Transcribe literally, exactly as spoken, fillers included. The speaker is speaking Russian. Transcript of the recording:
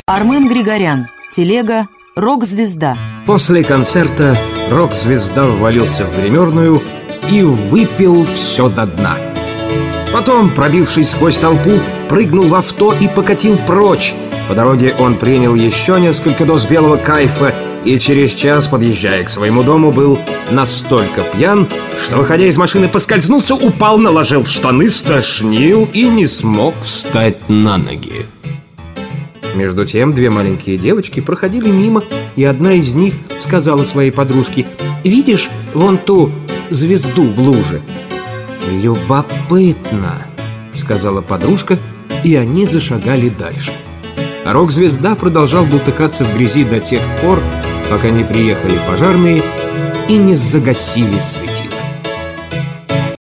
Армен Григорян. Телега «Рок-звезда». После концерта рок-звезда ввалился в гримерную и выпил все до дна. Потом, пробившись сквозь толпу, прыгнул в авто и покатил прочь. По дороге он принял еще несколько доз белого кайфа и через час, подъезжая к своему дому, был настолько пьян, что, выходя из машины, поскользнулся, упал, наложил в штаны, стошнил и не смог встать на ноги. Между тем две маленькие девочки проходили мимо, и одна из них сказала своей подружке: «Видишь вон ту звезду в луже?» «Любопытно», — сказала подружка, и они зашагали дальше. А рок-звезда продолжал бултыхаться в грязи до тех пор, пока не приехали пожарные и не загасили свет.